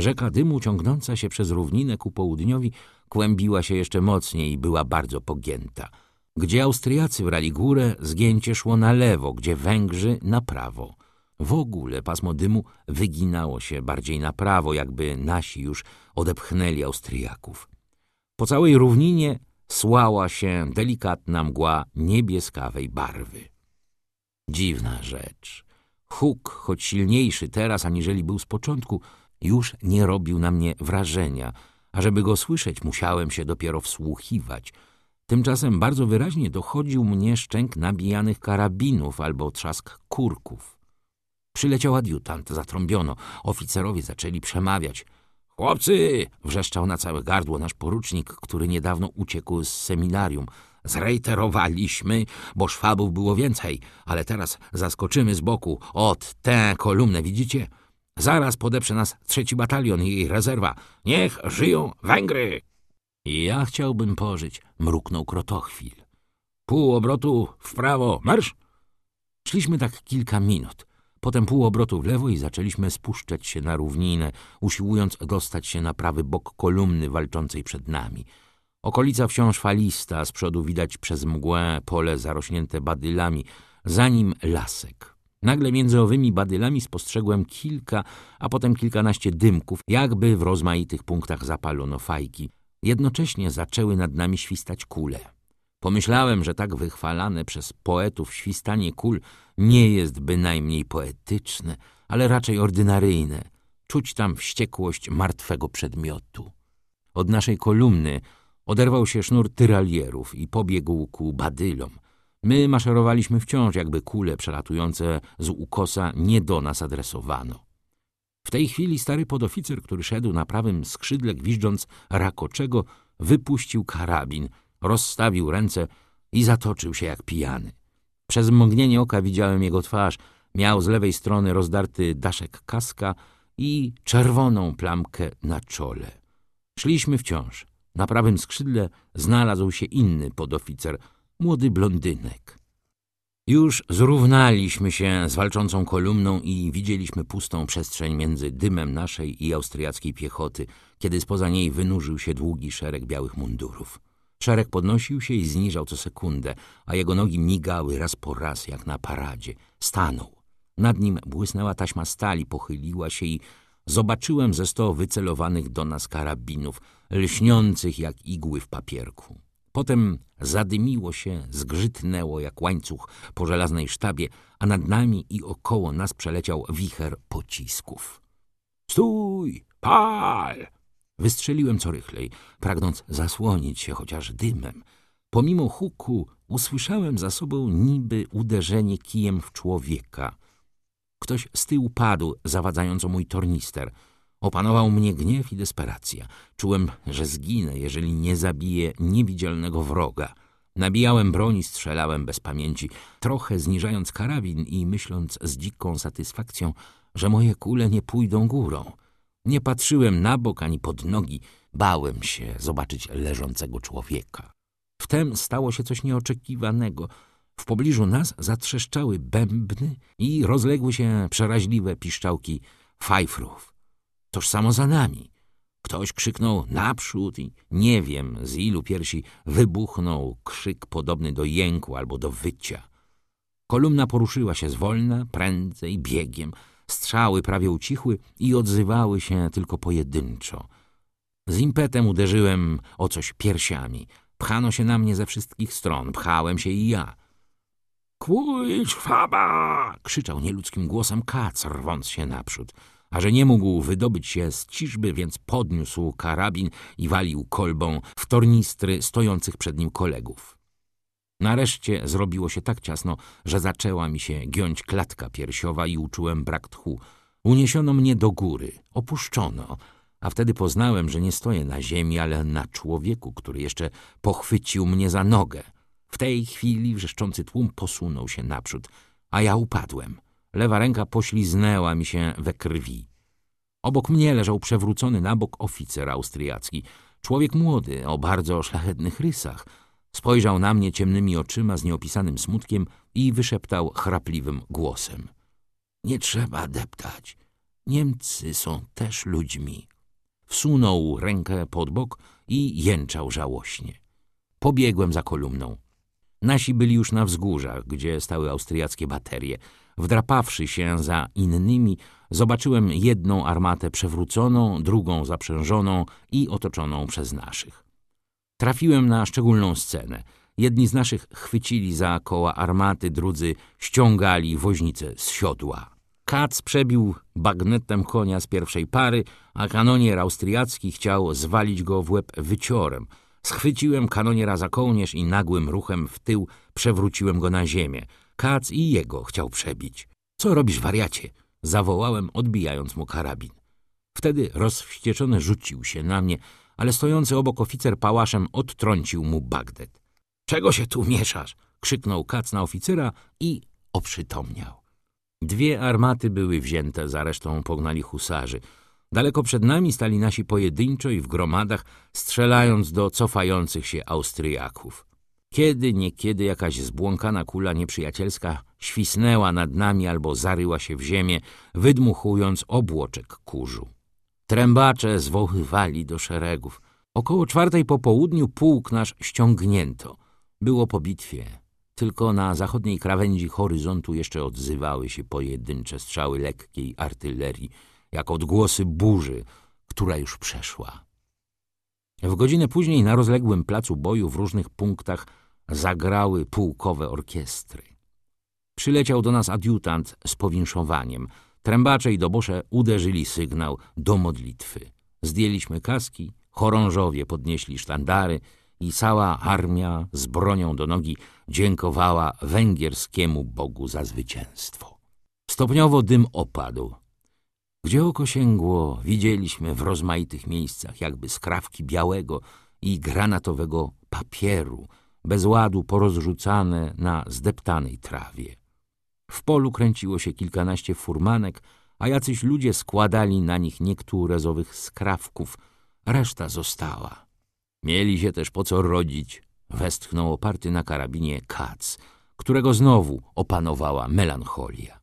Rzeka dymu ciągnąca się przez równinę ku południowi kłębiła się jeszcze mocniej i była bardzo pogięta. Gdzie Austriacy brali górę, zgięcie szło na lewo, gdzie Węgrzy na prawo. W ogóle pasmo dymu wyginało się bardziej na prawo, jakby nasi już odepchnęli Austriaków. Po całej równinie słała się delikatna mgła niebieskawej barwy. Dziwna rzecz. Huk, choć silniejszy teraz, aniżeli był z początku, już nie robił na mnie wrażenia, a żeby go słyszeć, musiałem się dopiero wsłuchiwać. Tymczasem bardzo wyraźnie dochodził mnie szczęk nabijanych karabinów albo trzask kurków. Przyleciał adiutant, zatrąbiono. Oficerowie zaczęli przemawiać. Chłopcy! Wrzeszczał na całe gardło nasz porucznik, który niedawno uciekł z seminarium. Zrejterowaliśmy, bo Szwabów było więcej, ale teraz zaskoczymy z boku. Ot, tę kolumnę widzicie? Zaraz podeprze nas 3. batalion i jej rezerwa. Niech żyją Węgry! Ja chciałbym pożyć, mruknął Krotochwil. Pół obrotu w prawo, marsz! Szliśmy tak kilka minut. Potem pół obrotu w lewo i zaczęliśmy spuszczać się na równinę, usiłując dostać się na prawy bok kolumny walczącej przed nami. Okolica wciąż falista, z przodu widać przez mgłę pole zarośnięte badylami, za nim lasek. Nagle między owymi badylami spostrzegłem kilka, a potem kilkanaście dymków, jakby w rozmaitych punktach zapalono fajki. Jednocześnie zaczęły nad nami świstać kule. Pomyślałem, że tak wychwalane przez poetów świstanie kul nie jest bynajmniej poetyczne, ale raczej ordynaryjne. Czuć tam wściekłość martwego przedmiotu. Od naszej kolumny oderwał się sznur tyralierów i pobiegł ku badylom. My maszerowaliśmy wciąż, jakby kule przelatujące z ukosa nie do nas adresowano. W tej chwili stary podoficer, który szedł na prawym skrzydle gwiżdżąc rakoczego, wypuścił karabin, rozstawił ręce i zatoczył się jak pijany. Przez mgnienie oka widziałem jego twarz. Miał z lewej strony rozdarty daszek kaska i czerwoną plamkę na czole. Szliśmy wciąż. Na prawym skrzydle znalazł się inny podoficer, młody blondynek. Już zrównaliśmy się z walczącą kolumną i widzieliśmy pustą przestrzeń między dymem naszej i austriackiej piechoty, kiedy spoza niej wynurzył się długi szereg białych mundurów. Szereg podnosił się i zniżał co sekundę, a jego nogi migały raz po raz, jak na paradzie. Stanął. Nad nim błysnęła taśma stali, pochyliła się i zobaczyłem ze 100 wycelowanych do nas karabinów, lśniących jak igły w papierku. Potem zadymiło się, zgrzytnęło jak łańcuch po żelaznej sztabie, a nad nami i około nas przeleciał wicher pocisków. Stój! Pal! Wystrzeliłem co rychlej, pragnąc zasłonić się chociaż dymem. Pomimo huku usłyszałem za sobą niby uderzenie kijem w człowieka. Ktoś z tyłu padł, zawadzając o mój tornister. Opanował mnie gniew i desperacja. Czułem, że zginę, jeżeli nie zabiję niewidzialnego wroga. Nabijałem broń i strzelałem bez pamięci, trochę zniżając karabin i myśląc z dziką satysfakcją, że moje kule nie pójdą górą. Nie patrzyłem na bok ani pod nogi, bałem się zobaczyć leżącego człowieka. Wtem stało się coś nieoczekiwanego. W pobliżu nas zatrzeszczały bębny i rozległy się przeraźliwe piszczałki fajfrów. Toż samo za nami. Ktoś krzyknął naprzód i nie wiem, z ilu piersi wybuchnął krzyk podobny do jęku albo do wycia. Kolumna poruszyła się zwolna, prędzej, biegiem. Strzały prawie ucichły i odzywały się tylko pojedynczo. Z impetem uderzyłem o coś piersiami. Pchano się na mnie ze wszystkich stron. Pchałem się i ja. Kłuj, Szwaba! Krzyczał nieludzkim głosem Kac, rwąc się naprzód. A że nie mógł wydobyć się z ciżby, więc podniósł karabin i walił kolbą w tornistry stojących przed nim kolegów. Nareszcie zrobiło się tak ciasno, że zaczęła mi się giąć klatka piersiowa i uczułem brak tchu. Uniesiono mnie do góry, opuszczono, a wtedy poznałem, że nie stoję na ziemi, ale na człowieku, który jeszcze pochwycił mnie za nogę. W tej chwili wrzeszczący tłum posunął się naprzód, a ja upadłem. Lewa ręka pośliznęła mi się we krwi. Obok mnie leżał przewrócony na bok oficer austriacki. Człowiek młody, o bardzo szlachetnych rysach. Spojrzał na mnie ciemnymi oczyma z nieopisanym smutkiem i wyszeptał chrapliwym głosem. Nie trzeba deptać. Niemcy są też ludźmi. wsunął rękę pod bok i jęczał żałośnie. Pobiegłem za kolumną. Nasi byli już na wzgórzach, gdzie stały austriackie baterie. Wdrapawszy się za innymi, zobaczyłem jedną armatę przewróconą, drugą zaprzężoną i otoczoną przez naszych. Trafiłem na szczególną scenę. Jedni z naszych chwycili za koła armaty, drudzy ściągali woźnicę z siodła. Katz przebił bagnetem konia z pierwszej pary, a kanonier austriacki chciał zwalić go w łeb wyciorem. Schwyciłem kanoniera za kołnierz i nagłym ruchem w tył przewróciłem go na ziemię. Katz i jego chciał przebić. — Co robisz, wariacie? — zawołałem, odbijając mu karabin. Wtedy rozwścieczony rzucił się na mnie, ale stojący obok oficer pałaszem odtrącił mu bagnet. — Czego się tu mieszasz? — krzyknął Katz na oficera i oprzytomniał. 2 armaty były wzięte, za resztą pognali husarzy. Daleko przed nami stali nasi pojedynczo i w gromadach, strzelając do cofających się Austriaków. Kiedy niekiedy jakaś zbłąkana kula nieprzyjacielska świsnęła nad nami albo zaryła się w ziemię, wydmuchując obłoczek kurzu. Trębacze zwoływali do szeregów. Około 4 po południu pułk nasz ściągnięto. Było po bitwie. Tylko na zachodniej krawędzi horyzontu jeszcze odzywały się pojedyncze strzały lekkiej artylerii, jak odgłosy burzy, która już przeszła. W godzinę później na rozległym placu boju w różnych punktach zagrały pułkowe orkiestry. Przyleciał do nas adiutant z powinszowaniem. Trębacze i dobosze uderzyli sygnał do modlitwy. Zdjęliśmy kaski, chorążowie podnieśli sztandary i cała armia z bronią do nogi dziękowała węgierskiemu Bogu za zwycięstwo. Stopniowo dym opadł. Gdzie oko sięgło, widzieliśmy w rozmaitych miejscach jakby skrawki białego i granatowego papieru, bez ładu porozrzucane na zdeptanej trawie. W polu kręciło się kilkanaście furmanek, a jacyś ludzie składali na nich niektóre z owych skrawków, reszta została. Mieli się też po co rodzić, westchnął oparty na karabinie Katz, którego znowu opanowała melancholia.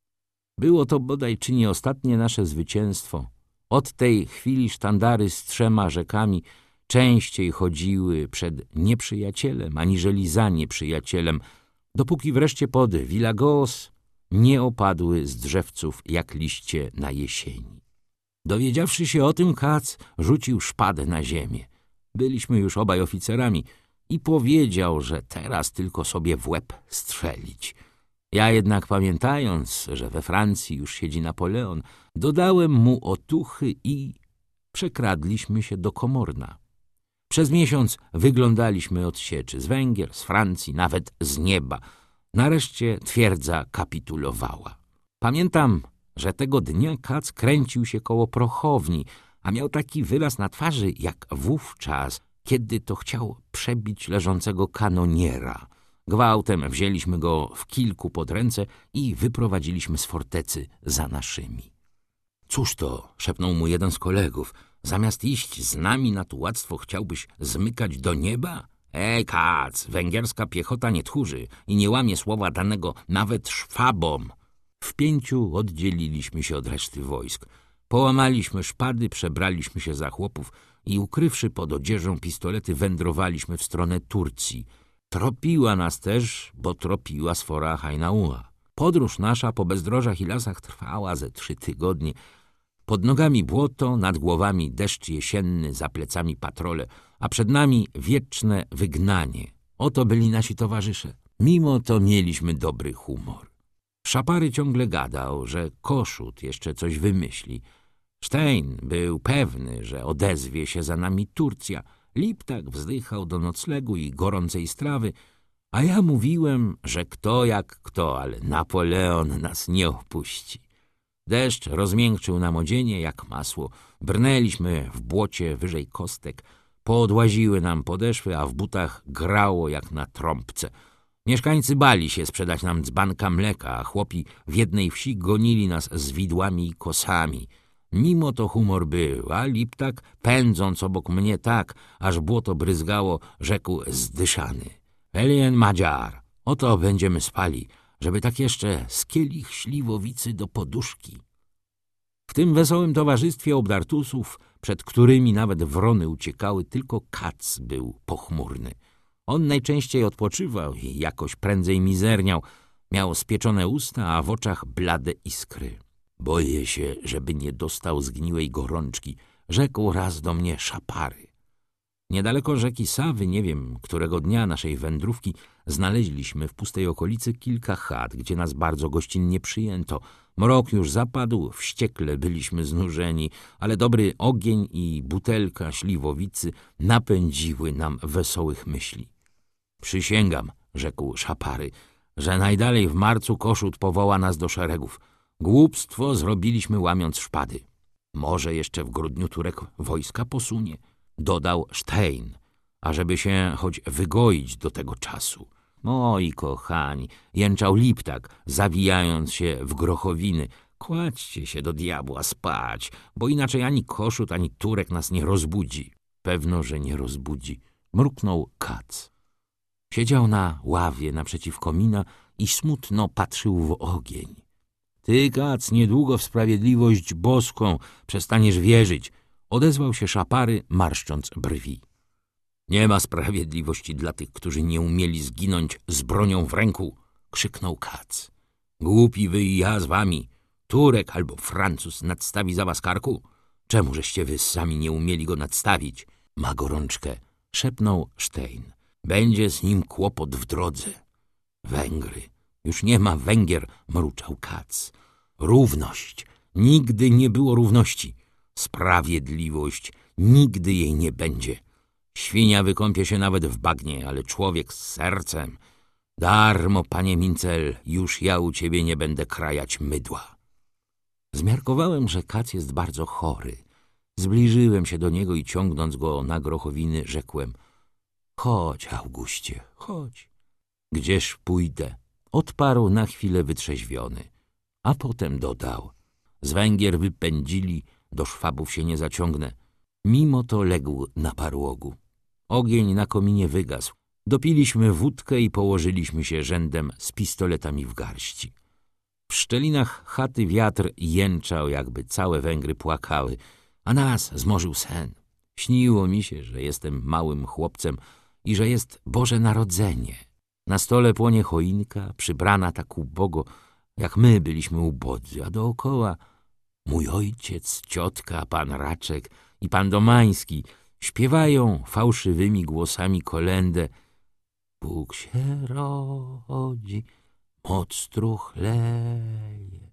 Było to bodaj czy nie ostatnie nasze zwycięstwo. Od tej chwili sztandary z 3 rzekami częściej chodziły przed nieprzyjacielem, aniżeli za nieprzyjacielem, dopóki wreszcie pod Villagos nie opadły z drzewców jak liście na jesieni. Dowiedziawszy się o tym, Katz rzucił szpadę na ziemię. Byliśmy już obaj oficerami i powiedział, że teraz tylko sobie w łeb strzelić. Ja jednak, pamiętając, że we Francji już siedzi Napoleon, dodałem mu otuchy i przekradliśmy się do Komorna. Przez miesiąc wyglądaliśmy od sieczy, z Węgier, z Francji, nawet z nieba. Nareszcie twierdza kapitulowała. Pamiętam, że tego dnia Katz kręcił się koło prochowni, a miał taki wyraz na twarzy jak wówczas, kiedy to chciał przebić leżącego kanoniera. Gwałtem wzięliśmy go w kilku pod ręce i wyprowadziliśmy z fortecy za naszymi. — Cóż to? — szepnął mu jeden z kolegów. — Zamiast iść z nami na tułactwo chciałbyś zmykać do nieba? Katz, węgierska piechota nie tchórzy i nie łamie słowa danego nawet szwabom. W 5 oddzieliliśmy się od reszty wojsk. Połamaliśmy szpady, przebraliśmy się za chłopów i ukrywszy pod odzieżą pistolety wędrowaliśmy w stronę Turcji. Tropiła nas też, bo tropiła sfora Hainaua. Podróż nasza po bezdrożach i lasach trwała ze 3 tygodnie. Pod nogami błoto, nad głowami deszcz jesienny, za plecami patrole, a przed nami wieczne wygnanie. Oto byli nasi towarzysze. Mimo to mieliśmy dobry humor. Szapary ciągle gadał, że Koszut jeszcze coś wymyśli. Stein był pewny, że odezwie się za nami Turcja. Liptak wzdychał do noclegu i gorącej strawy, a ja mówiłem, że kto jak kto, ale Napoleon nas nie opuści. Deszcz rozmiękczył nam odzienie jak masło. Brnęliśmy w błocie wyżej kostek. Poodłaziły nam podeszwy, a w butach grało jak na trąbce. Mieszkańcy bali się sprzedać nam dzbanka mleka, a chłopi w jednej wsi gonili nas z widłami i kosami. Mimo to humor był, a Liptak, pędząc obok mnie tak, aż błoto bryzgało, rzekł zdyszany: Elien Madziar, oto będziemy spali, żeby tak jeszcze z kielich śliwowicy do poduszki. W tym wesołym towarzystwie obdartusów przed którymi nawet wrony uciekały, tylko Kac był pochmurny. On najczęściej odpoczywał i jakoś prędzej mizerniał. Miał spieczone usta, a w oczach blade iskry. Boję się, żeby nie dostał zgniłej gorączki, rzekł raz do mnie Szapary. Niedaleko rzeki Sawy, nie wiem, którego dnia naszej wędrówki, znaleźliśmy w pustej okolicy kilka chat, gdzie nas bardzo gościnnie przyjęto. Mrok już zapadł, wściekle byliśmy znużeni, ale dobry ogień i butelka śliwowicy napędziły nam wesołych myśli. Przysięgam, rzekł Szapary, że najdalej w marcu Koszut powoła nas do szeregów. Głupstwo zrobiliśmy, łamiąc szpady. Może jeszcze w grudniu Turek wojska posunie, dodał Stein, ażeby się choć wygoić do tego czasu. Moi kochani, jęczał Liptak, zawijając się w grochowiny. Kładźcie się do diabła spać, bo inaczej ani Koszut, ani Turek nas nie rozbudzi. Pewno, że nie rozbudzi, mruknął Kac. Siedział na ławie naprzeciw komina i smutno patrzył w ogień. Ty, Kac, niedługo w sprawiedliwość boską przestaniesz wierzyć, odezwał się Szapary, marszcząc brwi. Nie ma sprawiedliwości dla tych, którzy nie umieli zginąć z bronią w ręku, krzyknął Kac. Głupi wy i ja z wami. Turek albo Francuz nadstawi za was karku? Czemu żeście wy sami nie umieli go nadstawić? Ma gorączkę, szepnął Stein. Będzie z nim kłopot w drodze. Węgry. Już nie ma Węgier, mruczał Kac. Równość. Nigdy nie było równości. Sprawiedliwość. Nigdy jej nie będzie. Świnia wykąpie się nawet w bagnie, ale człowiek z sercem. Darmo, panie Mincel, już ja u ciebie nie będę krajać mydła. Zmiarkowałem, że Kac jest bardzo chory. Zbliżyłem się do niego i ciągnąc go na grochowiny, rzekłem: chodź, Auguście, chodź. Gdzież pójdę? Odparł na chwilę wytrzeźwiony, a potem dodał: z Węgier wypędzili, do Szwabów się nie zaciągnę. Mimo to legł na parłogu. Ogień na kominie wygasł. Dopiliśmy wódkę i położyliśmy się rzędem z pistoletami w garści. W szczelinach chaty wiatr jęczał, jakby całe Węgry płakały, a nas zmorzył sen. Śniło mi się, że jestem małym chłopcem i że jest Boże Narodzenie. Na stole płonie choinka, przybrana tak ubogo, jak my byliśmy ubodzy, a dookoła mój ojciec, ciotka, pan Raczek i pan Domański śpiewają fałszywymi głosami kolędę: Bóg się rodzi, moc struchleje.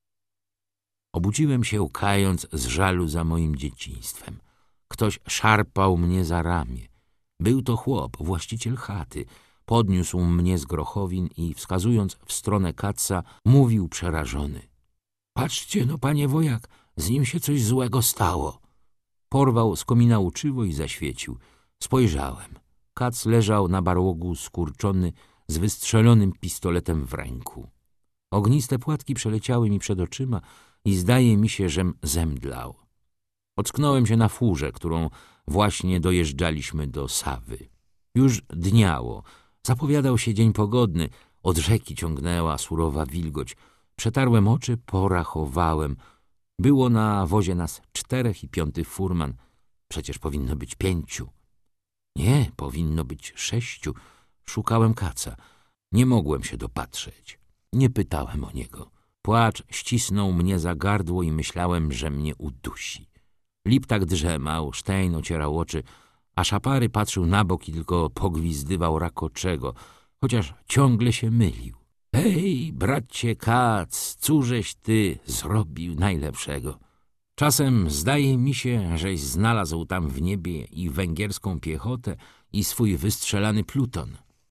Obudziłem się, łkając z żalu za moim dzieciństwem. Ktoś szarpał mnie za ramię. Był to chłop, właściciel chaty. Podniósł mnie z grochowin i, wskazując w stronę Kaca, mówił przerażony: patrzcie no, panie wojak, z nim się coś złego stało. Porwał z komina uczywo i zaświecił. Spojrzałem. Kac leżał na barłogu skurczony, z wystrzelonym pistoletem w ręku. Ogniste płatki przeleciały mi przed oczyma i zdaje mi się, żem zemdlał. Ocknąłem się na furze, którą właśnie dojeżdżaliśmy do Sawy. Już dniało. Zapowiadał się dzień pogodny. Od rzeki ciągnęła surowa wilgoć. Przetarłem oczy, porachowałem. Było na wozie nas 4 i 5 furman. Przecież powinno być 5. Nie, powinno być 6. Szukałem Kaca. Nie mogłem się dopatrzeć. Nie pytałem o niego. Płacz ścisnął mnie za gardło i myślałem, że mnie udusi. Liptak drzemał, Stein ocierał oczy, a Szapary patrzył na bok i tylko pogwizdywał rakoczego, chociaż ciągle się mylił. Hej, bracie Kac, cóżeś ty zrobił najlepszego? Czasem zdaje mi się, żeś znalazł tam w niebie i węgierską piechotę i swój wystrzelany pluton.